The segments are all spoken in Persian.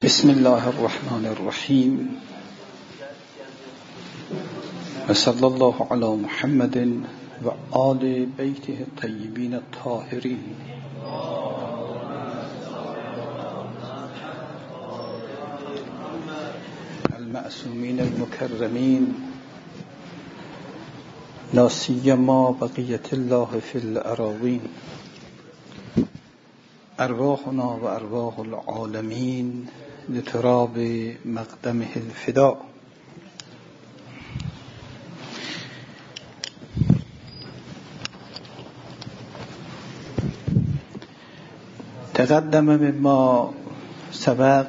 بسم الله الرحمن الرحیم و صلی الله علی محمد و آل بیته الطیبین الطاهرین المعصومین المکرمین لا سیما بقیة الله فی الاراضین ارواحنا و ارواح العالمین لتراب مقدمه الفداء. تقدم مما سبق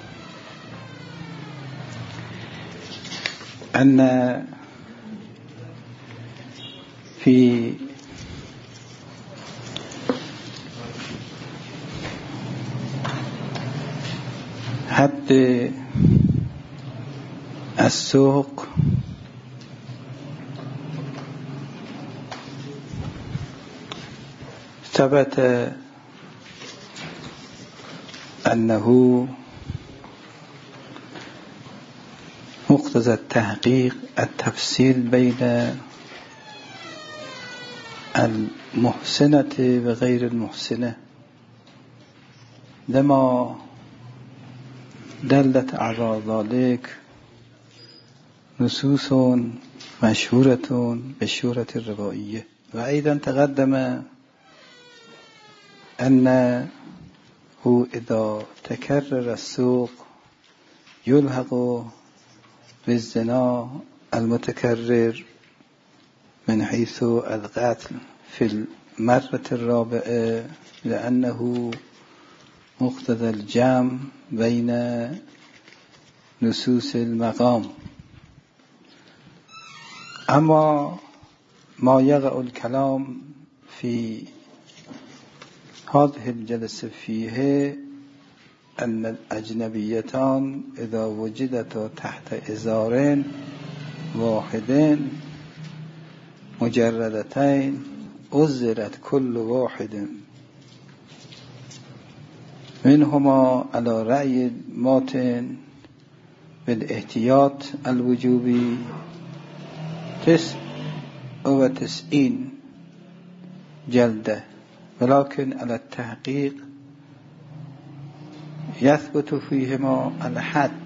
أن في حد السوق ثبت أنه مقتضى التحقيق التفصيل بين المحسنة وغير المحسنة، لما دلت على ذلك نصوص مشهورة بالشهرة الروائية. وأيضا تقدم أنه إذا تكرر السوق يلحق بالزنا المتكرر من حيث القتل في المرة الرابعة، لأنه مقتضى الجمع بين نصوص المقام. أما ما يقع الكلام في هذه الجلسة فيه أن الأجنبيتان إذا وجدتا تحت إزار واحد مجردتين أزرت كل واحد منهما على رأي ماتن بالاحتياط الوجوبي 99 جلدة، ولكن على التحقيق يثبت فيهما الحد،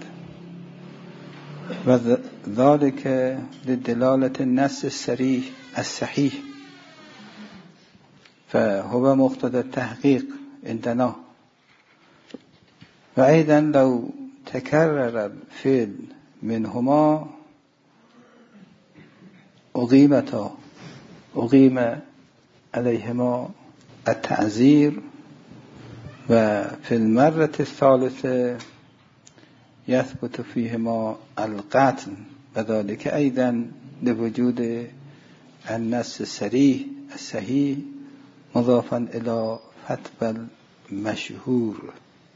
وذلك لدلالة النص الصحيح فهو مقتضى التحقيق عندنا. وأيضا لو تكرر الفعل منهما أقيم عليهما التعزير، وفي المرة الثالثة يثبت فيهما القتل، وذلك أيضا لوجود النص الصحيح مضافا إلى فتوى المشهور.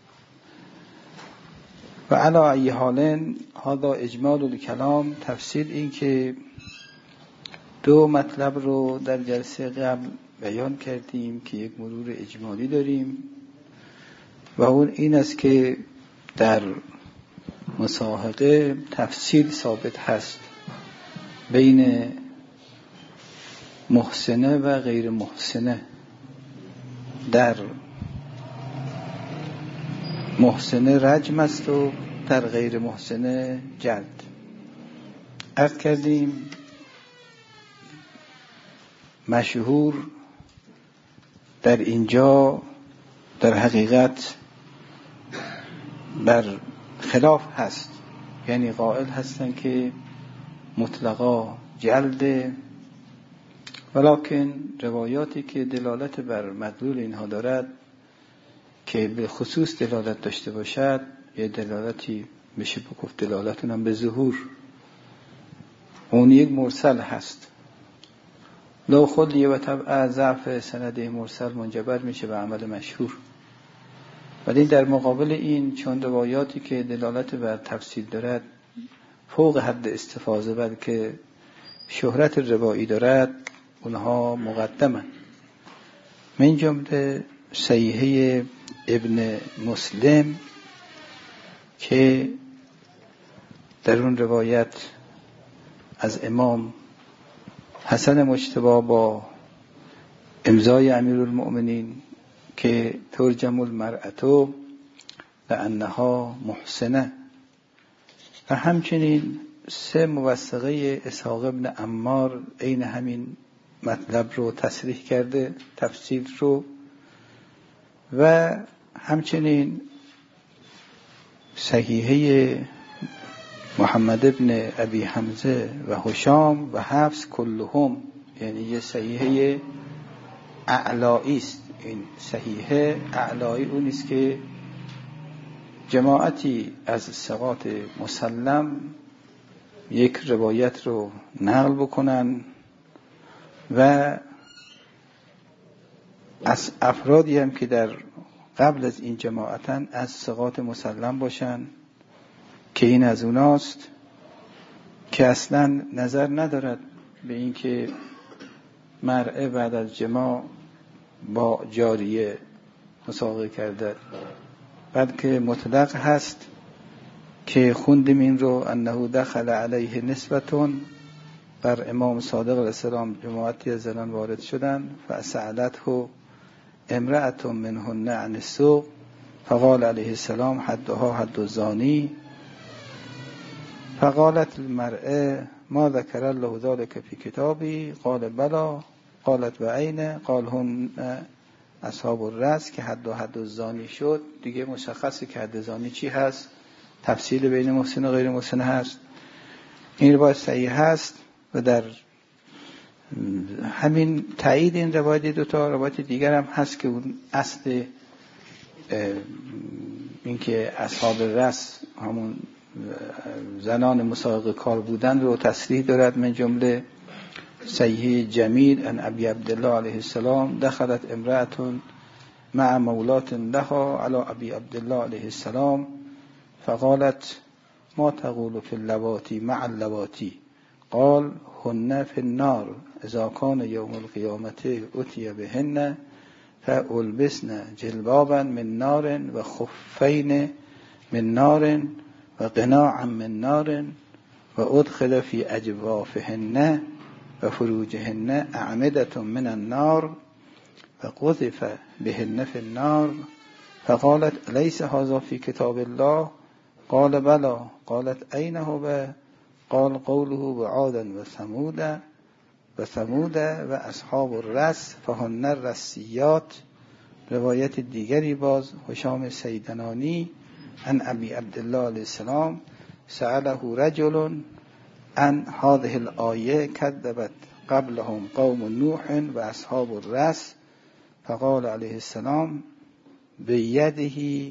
و علی ای حال هذا اجمال الکلام. تفصیل این که دو مطلب رو در جلسه قبل بیان کردیم که یک مرور اجمالی داریم و اون این است که در مساحقه تفصیل ثابت هست بین محسنه و غیر محسنه. در محسنه رجم است و در غیر محسنه جلد. عرض کردیم مشهور در اینجا در حقیقت بر خلاف هست، یعنی قائل هستند که مطلقا جلده، ولکن روایاتی که دلالت بر مدلول اینها دارد که به خصوص دلالت داشته باشد، یه دلالتی میشه بگفت دلالتون هم به ظهور، اون یک مرسل هست. لو خلی و طبع ضعف سنده مرسل منجبر میشه به عمل مشهور. ولی در مقابل این چون روایاتی که دلالت بر تفصیل دارد فوق حد استفاضه بلکه شهرت روایی دارد، اونها مقدمن. من جمله صحیحه ابن مسلم که در اون روایت از امام حسن مجتبی با امضای امیرالمؤمنین که ترجم المرأة لأنها محسنه، و همچنین 3 موثقه اسحاق ابن عمار عین همین مطلب رو تصریح کرده، تفسیر رو، و همچنین صحیحه محمد ابن ابی حمزه و هشام و حفص کلهم، یعنی یه صحیحه اعلایی است. این صحیحه اعلایی اون است که جماعتی از ثقات مسلم یک روایت رو نقل بکنن و از افرادی هم که در قبل از این جماعتن از ثقات مسلم باشن که این از اوناست که اصلا نظر ندارد به این که مرأة بعد از جماع با جاریه مساوقه کرده، بلکه مطلق هست که خوندیم این رو انه دخل علیه نسبتون، بر امام صادق علیه السلام جماعتی از زنان وارد شدن، فسألته امرأة منهن عن السوق فقال علیه السلام حدها حد الزانی، فقالت المرأة ما ذكر الله ذلك في كتابي قال بلا، قالت و عین، قال هم اصحاب الرأس که حد الزانی شد. دیگه مشخصه که حد زانی چی هست، تفصیل بین محسن و غیر محسن هست. این روایت صحیح هست و در همین تایید این روایت 2 تا روایت دیگر هم هست که اون اصل این که اصحاب الرأس همون زنان مسابقه کار بودن رو تصریح دارد، من جمله صحیح جمیل ان ابی عبدالله علیه السلام دخلت امرأة مع مولات لها علی ابی عبدالله علیه السلام فقالت ما تقول في اللواتی مع اللواتی، قال هن في النار اذا كان يوم القيامة اتي بهن فالبسن جلبابا من نار و خفین من نار و قناعا من نار و ادخل في اجوافهن و فروجهن اعمدة من النار و قذف بهن في النار، فقالت ليس هذا في كتاب الله، قال بلى، قالت أين هو، قال قوله وعادا وثمود و اصحاب الرس فهن الرسیات. روایت دیگری باز هشام سیدنانی عن ابی عبدالله علیه السلام سأله رجل عن هذه الآیه كذبت قبلهم قوم نوح و اصحاب الرس فقال علیه السلام بیده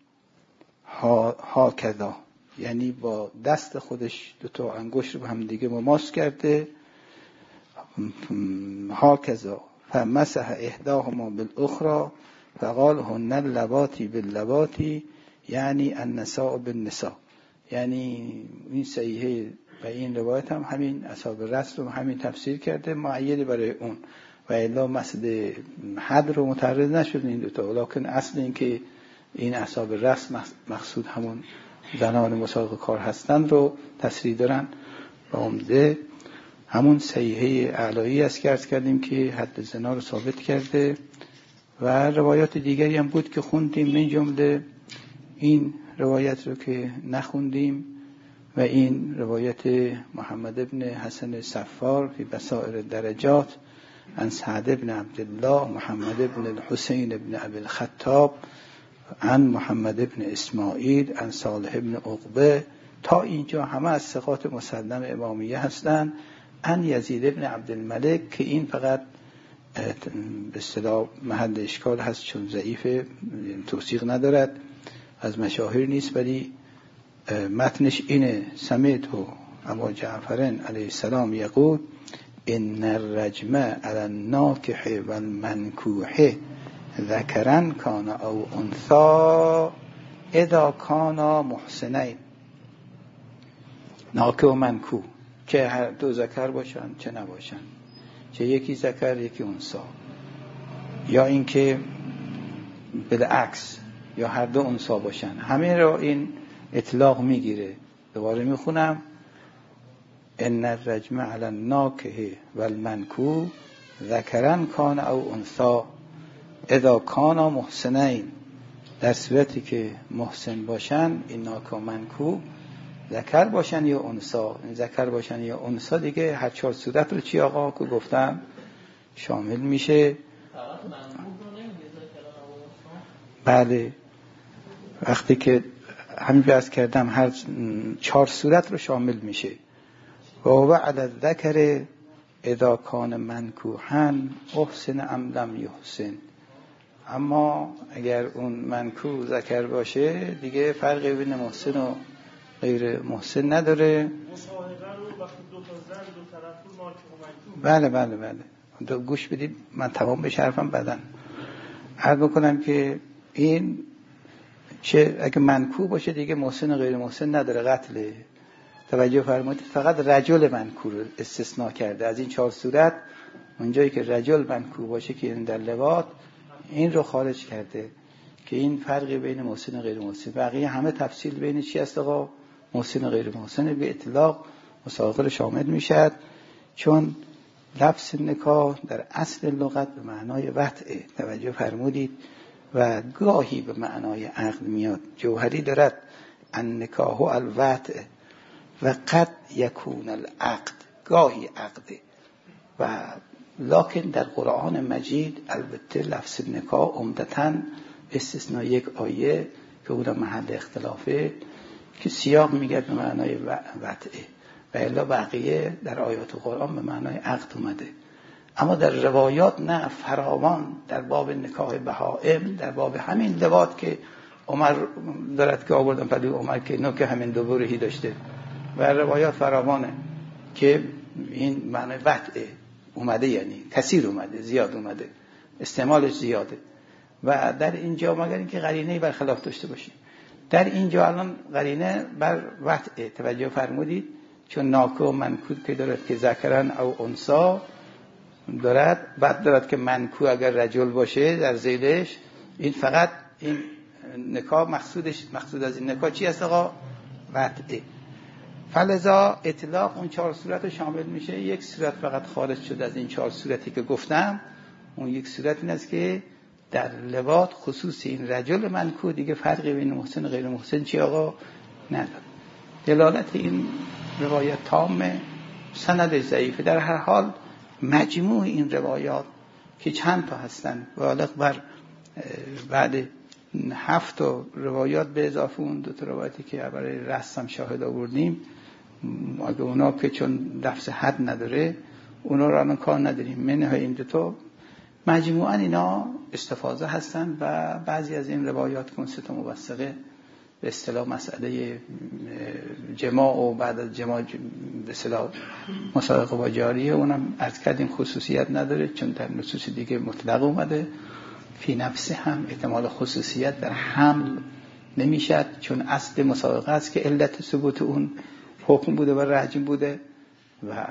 هاکذا، یعنی با دست خودش 2 تا انگشت رو هم دیگه مماس کرده، هاکذا فمسح احداهما بالاخرى فقال هن اللواتی باللواتی یعنی النساء بالنساء. یعنی این صحیحه و این روایت هم همین اصحاب الرس رو همین تفسیر کرده، معید برای اون، و الا مسئله حد رو متعرض نشد این 2 تا، لکن اصل این که این اصحاب الرس مقصود همون زنان مسابقه کار هستند رو تصریح دارن و عمده همون صحیحه اعلایی است که عرض کردیم که حد زنا رو ثابت کرده. و روایات دیگری هم بود که خوندیم، من جمله این روایت رو که نخوندیم و این روایت محمد ابن حسن صفار فی بصائر الدرجات عن سعد ابن عبدالله محمد ابن الحسین ابن ابی الخطاب عن محمد ابن اسماعیل عن صالح ابن عقبه، تا اینجا همه از ثقات مسلم امامیه هستند. عن یزید ابن عبدالملک که این فقط به اصطلاح محل اشکال هست چون ضعیف، توثیق ندارد، از مشاهیر نیست، ولی متنش اینه سمعت و ابا جعفرن علیه السلام یقول ان الرجم علی الناکح و المنکوح ذکرن کان او انثا اذا کانا محسنین. ناکح و منکوح چه هر 2 ذکر باشن چه نباشن، چه یکی ذکر یکی انثا، یا اینکه بالعکس یا هر 2 انثا باشن، همه را این اطلاق میگیره. دوباره میخونم: ان الرجم علی الناکه والمنکوح ذکرا کان او انثی اذا کانا محسنین. در صورتی که محسن باشن، این ناک و منکوح، ذکر باشن یا انثی. این ذکر باشن یا انثی دیگه هر 4 صورت رو چی آقا که گفتم شامل میشه. بله، وقتی که همین بحث کردم هر 4 صورت رو شامل میشه. و علی الذکر اذا کان منکوحا احسن ام لم یحسن. اما اگر اون منکوح ذکر باشه دیگه فرقی بین محسن و غیر محسن نداره. مصاحبه رو وقتی 2 تا زن 2 طرف رو مارک و منکوح. بله. گوش بدید، من تمام بشه حرفم بعدن عرض بکنم که این چه اگه منکوح باشه دیگه محسن و غیر محسن نداره، قتله. توجه فرمایید، فقط رجل منکوح رو استثناء کرده از این 4 صورت. اونجایی که رجل منکوح باشه که این در لواط، این رو خارج کرده که این فرقی بین محسن و غیر محسن. بقیه همه تفصیل بین چی است آقا؟ محسن و غیر محسن به اطلاق مساقل شامل میشد، چون لفظ نکاح در اصل لغت به معنای وطئه. توجه فرمودید، و گاهی به معنای عقد میاد. جوهری دارد النکاح الوطء و قد یکون العقد، گاهی عقده. و لکن در قرآن مجید البته لفظ نکاح عمدتاً استثناء یک آیه که اون محل اختلافه که سیاق میگه به معنای وطئه، و الا بقیه در آیات قرآن به معنای عقد اومده. اما در روایات نه، فراوان در باب نکاح بهائم، در باب همین لواط که عمر دارد که آوردن پدوی عمر که نوک همین دوبرهی داشته، و روایات فراوانه که این معنای وطئه اومده، یعنی کثیر اومده، زیاد اومده، استعمالش زیاده. و در اینجا مگر اینکه قرینه‌ای برخلاف داشته باشیم، در اینجا الان قرینه بر وطئه. توجه فرمودید، چون ناکه و منکوح که دارد که ذکرن او انثی دارد، بعد دارد که منکوح اگر رجل باشه در زیلش، این فقط این نکاح مقصود از این نکاح چی است آقا؟ وطئه. فلذا اطلاق اون 4 صورت شامل میشه. یک صورت فقط خارج شد از این 4 صورتی که گفتم. اون یک صورت این است که در لواط خصوص این رجل منکوح دیگه فرقی بین محسن و غیر محسن چی آقا نداره. دلالت این روایت تامه، سندش ضعیفه. در هر حال مجموع این روایات که چند تا هستن، بالغ بر بعد 7 تا روایات به اضافه اون 2 تا روایتی که برای رسم شاهد آوردیم، اگه اونا که چون لفظ حد نداره اونا رو الان کار نداریم، منهای این 2 تا مجموعاً اینا استفاضه هستن. و بعضی از این روایات که اون 3 تا موثقه به اصطلاح مسئله جماع و بعد از جماع به اصطلاح مصادقه با جاریه، اونم عرض کردیم خصوصیت نداره، چون در نصوص دیگه مطلق اومده. فی نفسه هم احتمال خصوصیت در حمل نمیشد، چون اصل مصادقه است که علت ثبوت اون حکم بوده و رجم بوده، و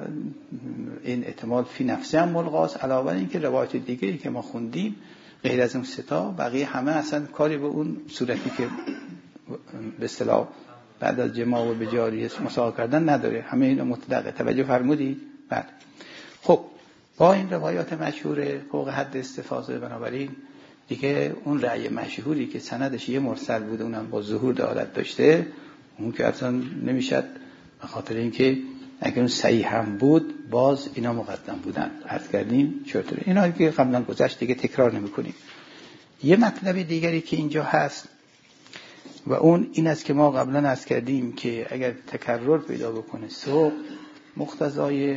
این احتمال فی نفسه هم ملغاست. علاوه این که روایت دیگری که ما خوندیم غیر از اون 3 تا، بقیه همه اصلا کاری به اون صورتی که به اصطلاح بعد از جماع و به جاریه مساوات کردن نداره، همه اینا مطلقه. توجه فرمودید؟ بله. خب با این روایات مشهور فوق حد استفاضه، بنابراین دیگه اون رأی مشهوری که سندش یه مرسل بوده، اونم با ظهور دلالت داشته، اون که اصلا نمیشد، به خاطر اینکه اگر اون صحیح هم بود باز اینا مقدم بودن. عرض کردیم چطور اینا که قبلا گذشت دیگه تکرار نمی‌کنیم. یه مطلب دیگری که اینجا هست و اون این است که ما قبلا عرض کردیم که اگر تکرر پیدا بکنه سوق، مقتضای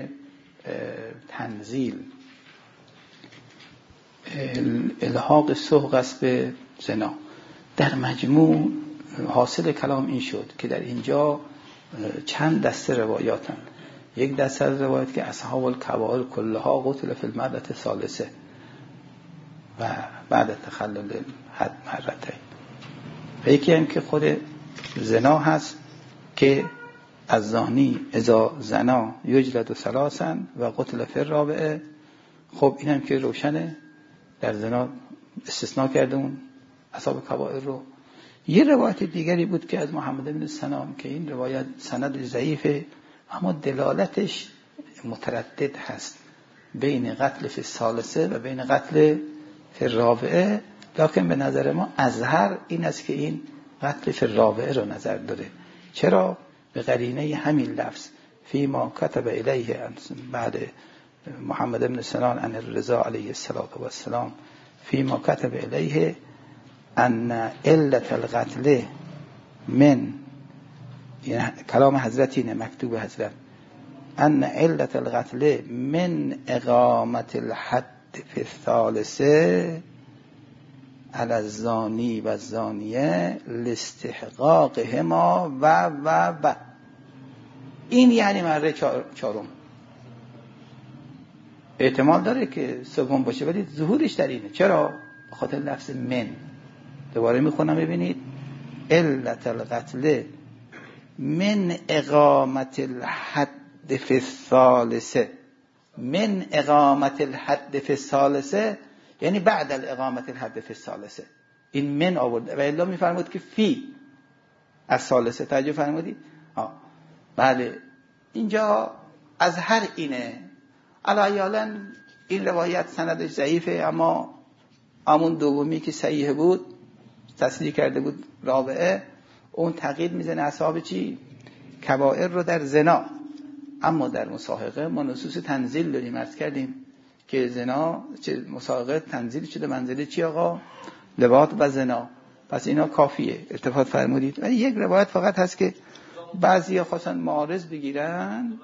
تنزیل الحاق سوق است به زنا. در مجموع حاصل کلام این شد که در اینجا چند دسته روایاتن. یک دسته از روایات که اصحاب الکبائر کلها قتل فی المرة الثالثه و بعد تخلل حد مرتين، و یکی هم که خود زنا هست که الزانی اذا زنا یجلد 3 و قتل فی الرابعه. خب این هم که روشنه، در زنا استثناء کرده اون اصحاب کبائر رو. یه روایت دیگری بود که از محمد بن سنان که این روایت سند ضعیفه اما دلالتش متردد هست بین قتل فی الثالثه و بین قتل فی الرابعه، لکن به نظر ما اظهر این است که این قتل فی الرابعه رو نظر داره. چرا؟ به قرینه همین لفظ فیما کتب الیه بعد محمد بن سنان عن الرضا علیه السلام فیما کتب الیه ان علت القتل من، یعنی کلام حضرت اینه، مکتوب حضرت، ان علت القتل من اقامت الحد فی الثالثه علی الزانی و الزانیه لاستحقاقهما و این یعنی مره چهارم. احتمال داره که سوم باشه ولی ظهورش در اینه. چرا؟ به خاطر لفظ من. دوباره میخونم ببینید، علت القتل من اقامت الحد فی الثالثه، من اقامت الحد فی الثالثه یعنی بعد الاقامت الحد فی الثالثه. این من آورده و الا میفرمود که فی از ثالثه. توجه فرمودید؟ بله اینجا از هر اینه. علیالاً این روایت سندش ضعیفه اما همون دومی که صحیح بود تصریح کرده بود رابعه، اون تقیید میزنه اصحاب چی؟ کبائر رو در زنا. اما در مساحقه ما نصوص تنزیل داریم، عرض کردیم که زنا چه مساحقه تنزیل شده منزله چی آقا؟ لواط و زنا. پس اینا کافیه. التفات فرمودید. ولی یک روایت فقط هست که بعضیا خواستن معارض بگیرن.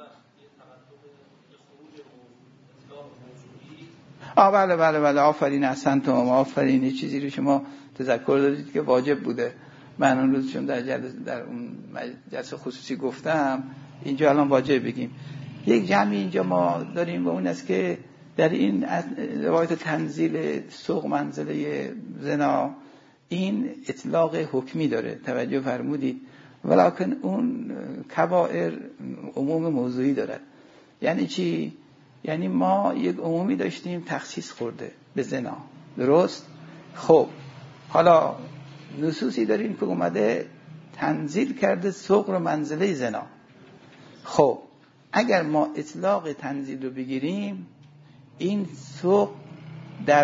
بله آفرین، احسنتم، آفرین. چیزی رو شما تذکر دادید که واجب بوده. من اون روز چون در اون جلسه خصوصی گفتم اینجا الان واجب بگیم. یک جمعی اینجا ما داریم و اون است که در این روایت تنزیل سوق منزله زنا این اطلاق حکمی داره، توجه فرمودید، ولکن اون کبائر عموم موضوعی دارد. یعنی چی؟ یعنی ما یک عمومی داشتیم تخصیص خورده به زنا، درست؟ خب حالا نصوصی داریم که اومده تنزیل کرده سوق رو منزله زنا. خب اگر ما اطلاق تنزیل رو بگیریم این سوق در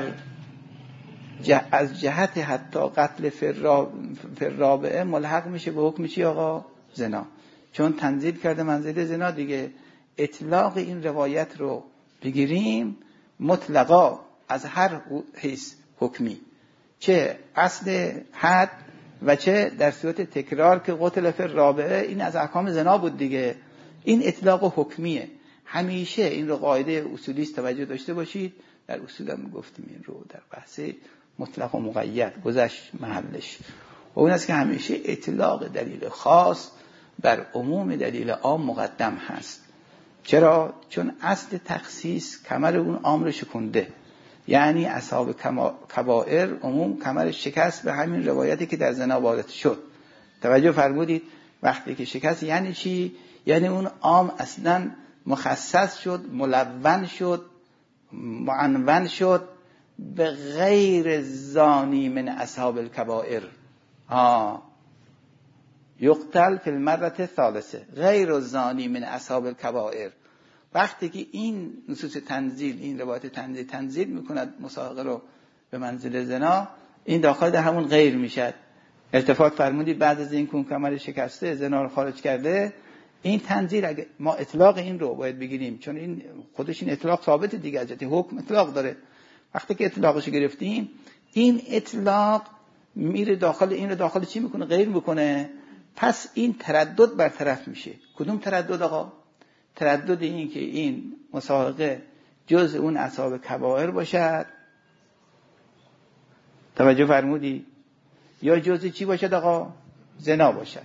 از جهت حتی قتل فرابعه ملحق میشه به حکم چی آقا؟ زنا. چون تنزیل کرده منزله زنا دیگه. اطلاق این روایت رو بگیریم مطلقا از هر حیث حکمی، چه اصل حد و چه در صورت تکرار که قتل فرابعه این از احکام زنا بود دیگه. این اطلاق حکمیه. همیشه این رو قاعده اصولی است، توجه داشته باشید. در اصول هم گفتیم این رو در بحث مطلق و مقید گذشت محلش. و اون است که همیشه اطلاق دلیل خاص بر عموم دلیل عام مقدم هست. چرا؟ چون اصل تخصیص کمر اون عام رو شکنده. یعنی اصحاب کبائر عموم کمر شکست به همین روایتی که در زنا وارد شد. توجه فرمودید؟ وقتی که شکست یعنی چی؟ یعنی اون عام اصلا مخصص شد، ملون شد، معنون شد به غیر زانی من اصحاب الکبائر. یقتل فی المرة الثالثه غیر زانی من اصحاب الکبائر. وقتی که این نصوص تنزیل، این روایت تنزیل میکند مساحقه رو به منزل زنا، این داخل در همون غیر میشد. التفات فرمودید بعد از این که کمر شکسته زنا رو خارج کرده، این تنزیل اگه ما اطلاق این رو باید بگیریم، چون این خودش این اطلاق ثابت دیگه، از جهت حکم اطلاق داره. وقتی که اطلاقش گرفتیم این اطلاق میره داخل این رو داخل چی میکنه؟ غیر میکنه. پس این تردد برطرف میشه. کدوم تردد آقا؟ تردد این که این مساحقه جز اون اصحاب کبائر باشد، توجه فرمودی، یا جز چی باشد آقا؟ زنا باشد.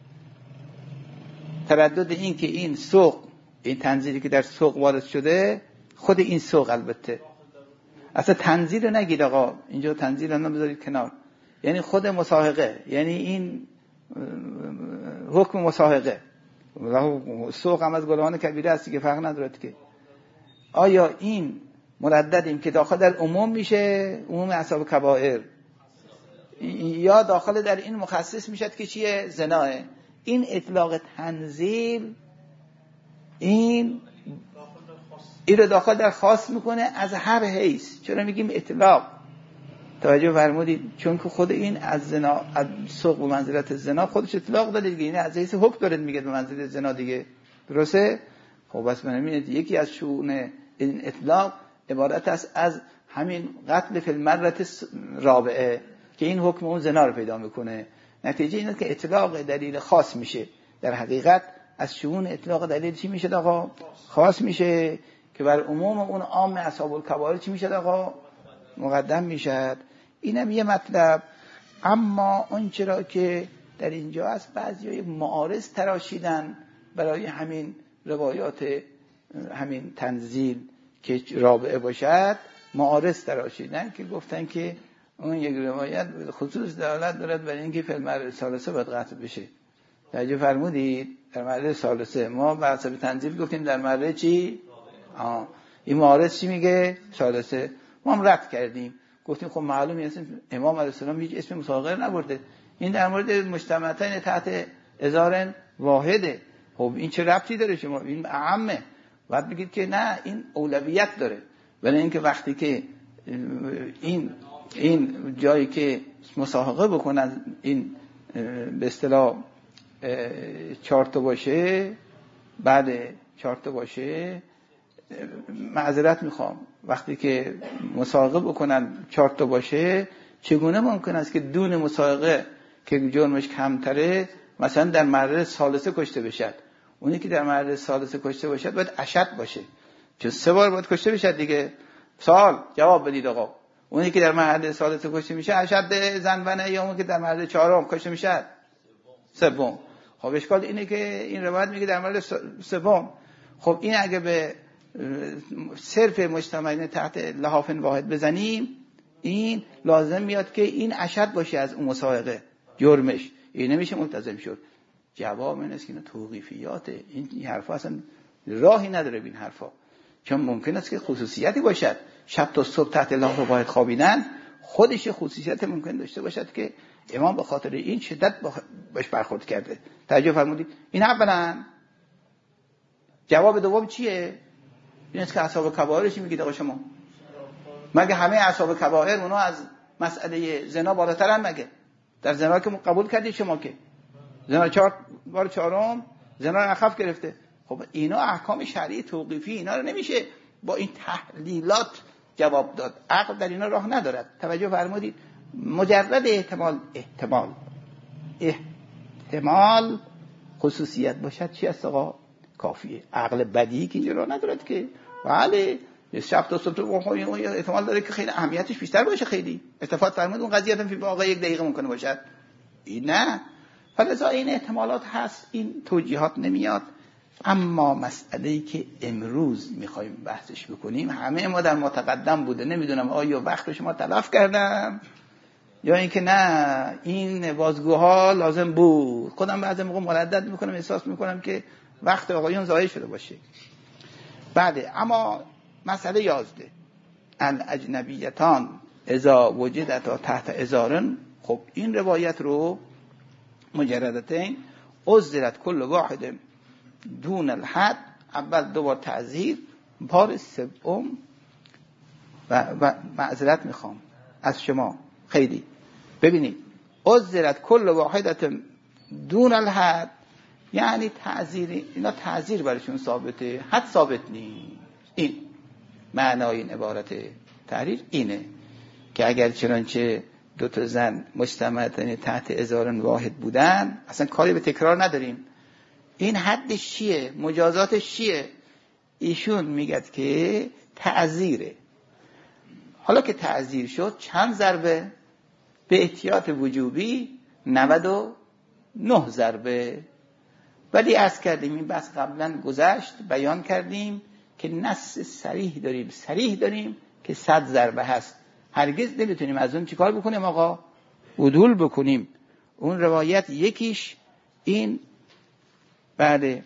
تردد این که این سوق، این تنزیلی که در سوق وارد شده، خود این سوق البته اصلا تنزیل رو نگید آقا، اینجا تنزیل رو بذارید کنار، یعنی خود مساحقه، یعنی این حکم مساحقه. سوق هم از گناهان کبیره هستی که فرق ندارد که آیا این مرددیم که داخل در عموم میشه، عموم اصحاب کبائر، یا داخل در این مخصص میشد که چیه؟ زناه. این اطلاق تنزیل این رو داخل در خاص میکنه از هر حیث. چرا میگیم اطلاق؟ توجه فرمودید؟ چون که خود این از زنا، از سوق به منزلت زنا خودش اطلاق داده دیگه. این از حیث حکم داره میگه به منزلت زنا دیگه، درسته؟ خب بس من میگم یکی از شؤون این اطلاق عبارت است از همین قتل فی المرة رابعه که این حکم اون زنا رو پیدا میکنه. نتیجه اینه که اطلاق دلیل خاص میشه. در حقیقت از شؤون اطلاق دلیل چی میشه آقا؟ خاص میشه که بر عموم اون عام اصحاب الکبائر چی میشه آقا؟ مقدم میشد. اینم یه مطلب. اما اون چرا که در اینجا است بعضی معارض تراشیدن برای همین روایات همین تنزیل که رابعه باشد، معارض تراشیدن که گفتن که اون یک روایت خصوص دلالت دارد برای اینکه فی المرة ثالثه باید قطع بشه. توجه فرمودید؟ در مرحله ثالثه ما بر حسب تنزیل گفتیم در مرحله چی؟ این معارض چی میگه؟ ثالثه. ما هم رد کردیم، گفتیم خب معلومه اصلا امام علیه السلام هیچ اسم مصاغر نبرده، این در مورد مجتمعتین تحت ازار واحده. خب این چه ربطی داره؟ شما این اعمه. بعد بگید که نه این اولویت داره، ولی اینکه وقتی که این جایی که مصاحقه بکنن این به اصطلاح 4 تا باشه، بعد 4 تا باشه، معذرت میخوام، وقتی که مصاحقه بکنن 4 تا باشه، چگونه ممکن است که دون مصاحقه که جرمش کمتره مثلا در مرحله ثالثه کشته بشد؟ اونی که در مرحله ثالثه کشته باشد باید اشد باشه، چون 3 بار باید کشته بشد دیگه. سوال جواب بدید آقا. اونی که در مرحله ثالثه کشته میشه اشد زنبنه، یا اونی که در مرحله 4 کشته میشه سوم؟ خب اشکال اینه که این روایت میگه در مرحله سوم. خب این اگه به صرف مجتمعین تحت لحاف واحد بزنیم، این لازم میاد که این اشد باشه از اون مساحقه جرمش، این نمیشه ملتزم شد. جواب این است که اینا توقیفیاته. این حرفا اصلا راهی نداره به این حرفا، چون ممکن است که خصوصیتی باشد. شب تا صبح تحت لحاف واحد خوابیدن خودش خصوصیت ممکن داشته باشد که امام به خاطر این شدت باش برخورد کرده. توجه فرمودید؟ این اولا. جواب دوم چیه؟ این است که اصحاب کبائرش میگید آقا شما مگه همه اصحاب کبائر اونا از مسئله زنا بالاترن؟ مگه در زنا که قبول کردید شما که زنا 4 بار 4م زنا رو اخف گرفته؟ خب اینا احکام شرعی توقیفی، اینا رو نمیشه با این تحلیلات جواب داد. عقل در اینا راه ندارد. توجه فرمودید؟ مجرد احتمال خصوصیت باشد چی است آقا؟ کافیه. عقل بدی که اینجا راه ندارد که. بله شب تا صبح احتمال داره که خیلی اهمیتش بیشتر باشه. خیلی اتفاق فرمود اون قضیه هم فی واقع 1 دقیقه ممکنه باشد. این نه. فلذا این احتمالات هست، این توجیهات نمیاد. اما مسئله‌ای که امروز میخوایم بحثش بکنیم، همه ما در متقدم بوده. نمیدونم آیا وقت شما تلف کردم یا اینکه نه این بازگوها لازم بود. خودم بعضی موقع مردد میکنم، احساس میکنم که وقت آقایون ضایع شده باشه. بعد اما مسئله 11 الاجنبیتان اذا وجدتا تحت ازارن. خب این روایت رو مجردتین عزلت کل واحد دون الحد، اول 2 بار تعزیر، بار سوم و معذرت میخوام از شما خیلی. ببینید عزلت کل واحدت دون الحد یعنی تعزیر، اینا تعزیر برایشون ثابته، حد ثابت نیست. این معنای این عبارت تحریر اینه که اگر چنانچه 2 تا زن مجتمعتن تحت ازار واحد بودن، اصلا کاری به تکرار نداریم. این حدش چیه؟ مجازاتش چیه؟ ایشون میگد که تعزیره. حالا که تعزیر شد چند ضربه؟ به احتیاط وجوبی 99 ضربه. ولی عرض کردیم این بس قبلا گذشت، بیان کردیم که نص صریح داریم که 100 ضربه هست. هرگز نمیتونیم از اون چیکار بکنیم آقا؟ عدول بکنیم. اون روایت یکیش این بعد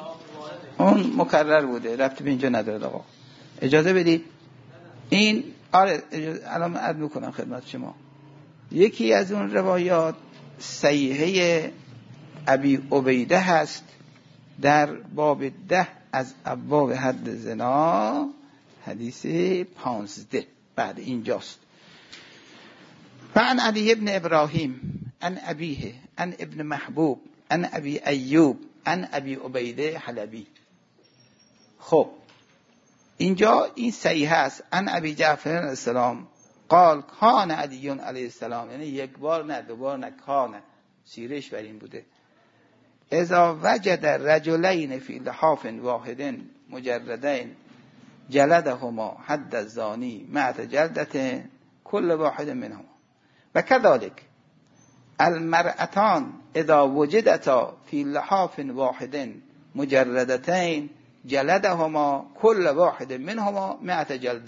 اون مکرر بوده، ربطی به اینجا نداره آقا. اجازه بدید این آره الان عرض میکنم خدمت شما. یکی از اون روایات صحیحه ابی عبیده هست در باب 10 از ابواب حد زنا، حدیث 15 بعد اینجاست. فعن علی ابن ابراهیم عن ابیه عن ابن محبوب عن ابی ایوب عن ابی عبیده حلبی. خب اینجا این صحیح است. عن ابی جعفر علیه السلام قال کان علی علیه السلام، یعنی یک بار نه دو بار نه، کان سیرش بر این بوده، اذا وجد رجلین فی لحاف واحد مجردین جلدهما حد الزانی مع جلدة كل واحد منهما و كذلك المرأتان اذا وجدتا فی لحاف واحد مجردتین جلدهما كل واحد منهما مع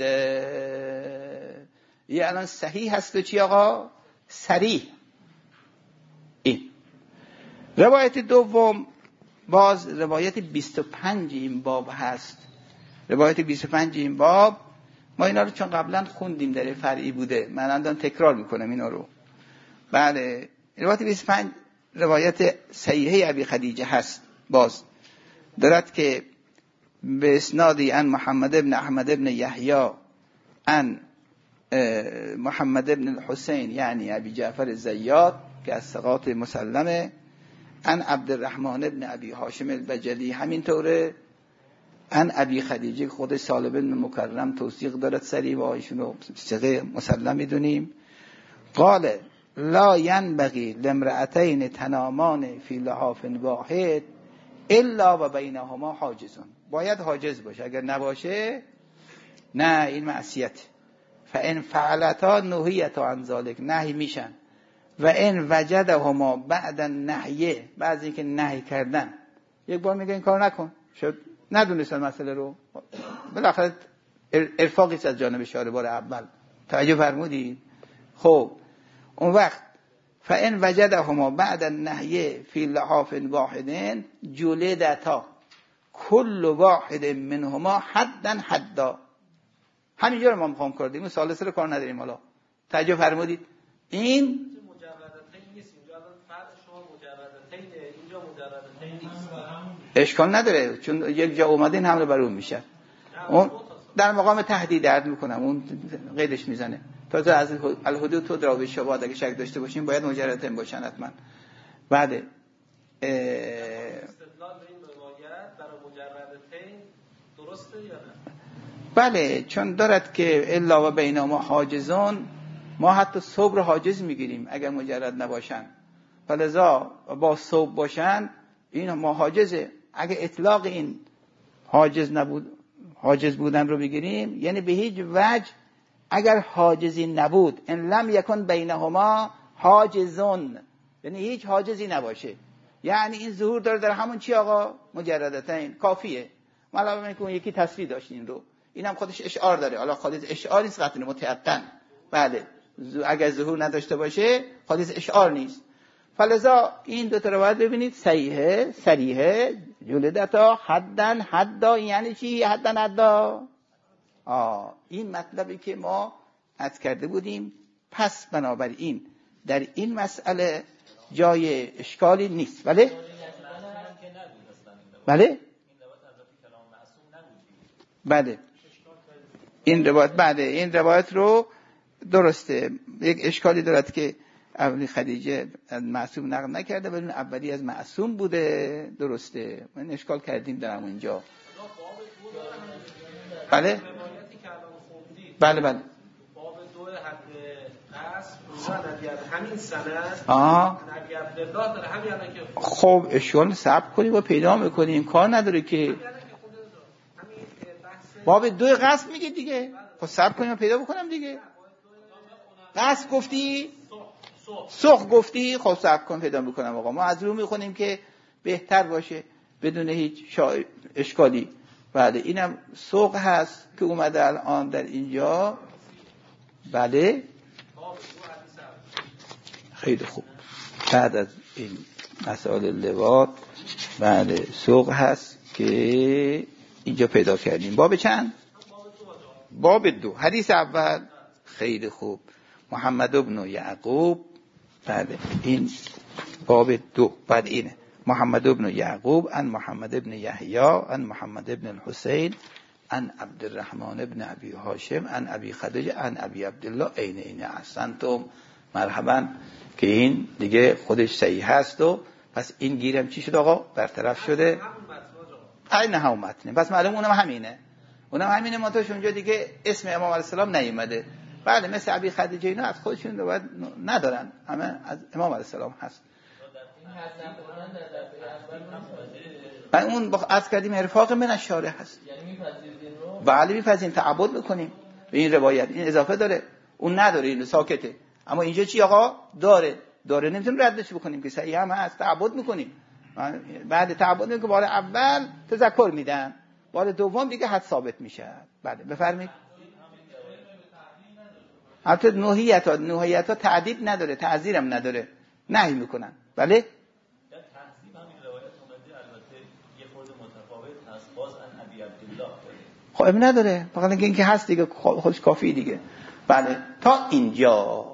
جلده. یه الان صحیح هست و چی آقا؟ صریح. این روایت دوم باز روایت 25 این باب هست. روایت 25 این باب ما اینا رو چون قبلا خوندیم در فرعی بوده، من الان تکرار میکنم اینا رو. بله روایت 25 روایت صحیحه ابی خدیجه هست، باز دارد که به اسنادی ان محمد ابن احمد ابن یحیی ان محمد ابن الحسین یعنی ابی جعفر الزیات که از ثقات مسلمه، ان عبدالرحمن ابن ابی هاشم البجلی همینطوره، ان ابی خدیجه خود سالم بن مکرم توثیق دارد سری و ایشون رو ثقه مسلم میدونیم. قال لا ينبغي لامرأتين تنامان في لحاف واحد الا و بینهما حاجزون. باید حاجز باشه، اگر نباشه نه این معصیت. فان فعلتا نهیتا عن ذلك، نهی میشن. و ان وجدهما بعد النهی، بعد اینکه نهی کردن یک بار میگه این کار نکن، شد ندونستن مسئله رو، بالاخره ارفاقی از جانب شاربار اول. توجه فرمودید؟ خب اون وقت فان وجدهما بعد النهی فی لحاف واحد جلدتا كل واحد منهما حدا حدا. همینجا رو ما میخوام کردیم، این ثالثه رو کار نداریم. حالا توجه فرمودید؟ این مجردتین نیست، اینجا فرق شما مجردتین، اینجا مجردتین نیست. اشکال نداره چون یک جا اومده این حمله بر اون میشه. اون در مقام تهدید عرض میکنم، اون قیدش میزنه. تازه از الحدود تو درا به شبهات اگه شک داشته باشیم باید مجردتین باشن حتما. بعد استدلال به این روایت برای مجردتین درسته یا نه؟ بله چون دارد که الا و بینهما حاجزون، ما حتی صبر حاجز میگیریم اگر مجرد نباشن، فلذا با صبر باشن این ما حاجزه. اگر اطلاق این حاجز نبود، حاجز بودن رو بگیریم یعنی به هیچ وجه اگر حاجزی نبود، ان لم یکن بینهما حاجزون، یعنی هیچ حاجزی نباشه، یعنی این ظهور داره در همون چی آقا؟ مجردتین کافیه. ما میگم یکی تصریح داشتین رو، اینم خودش اشعار داره، حالا خالص اشعار نیست قطعا متيقن. بله اگر ظهور نداشته باشه خالص اشعار نیست. فلذا این دو تا روایت ببینید صحیحه صریحه جلدتا حدن حدا، یعنی چی حدن حدا؟ این مطلبی که ما عرض کرده بودیم. پس بنابراین در این مسئله جای اشکالی نیست. بله بله بله این روایت بعد این روایت رو درسته یک اشکالی دارد که اولی خدیجه معصوم نقل نکرده ولی اولی از معصوم بوده، درسته. من اشکال کردیم در اونجا. بله بله بله باب 2 حد قصر اگر همین سند نبی عبدالله داره همین الان که خب اشکال صبر کنیم و پیدا میکنیم، کار نداره که باب 2 قصد میگه دیگه. خب صبر کنیم و پیدا بکنم دیگه. قصد گفتی؟ سخ گفتی؟ خب صبر کن پیدا میکنم آقا. ما از رو میخونیم که بهتر باشه بدون هیچ اشکالی. بله اینم سوق هست که اومده الان در اینجا. بله خیلی خوب. بعد از این مسائل لواط بله سوق هست که اینجا پیدا کردیم. باب چند؟ باب 2 حدیث اول خیلی خوب. محمد ابن یعقوب، بله این باب 2. بعد اینه محمد ابن یعقوب عن محمد ابن یحیی عن محمد ابن الحسین عن عبدالرحمن ابن ابی هاشم عن ابی خدیجه عن ابی عبدالله عین احسنتم. مرحبا. که این دیگه خودش صحیح هست و پس این گیرم چی شد آقا؟ برطرف شده. این هم متنه. پس معلوم اونم همینه. ما توش اونجا دیگه اسم امام علیه السلام نیومده. بله مثل ابی خدیجه اینا از خودشون رو ندارن، همه از امام علیه السلام هست. و اون از کردیم ارفاق من الشارع هست. یعنی میپذیریم رو؟ بله میپذیریم، تعبد بکنیم به این روایت. این اضافه داره، اون نداره، این ساکته. اما اینجا چی آقا؟ داره نمیتونیم ردش بکنیم که صحیح هم هست، تعبد میکنیم. بعد تعبد میکنیم که بار اول تذکر میدن، بار دوم دیگه حد ثابت میشه. بله بفرمایید. البته نهایت ها تعدیب نداره، تعذیرم نداره، نهی میکنن. بله خب نداره، فقط اینکه هست دیگه، خودش کافی دیگه. بله تا اینجا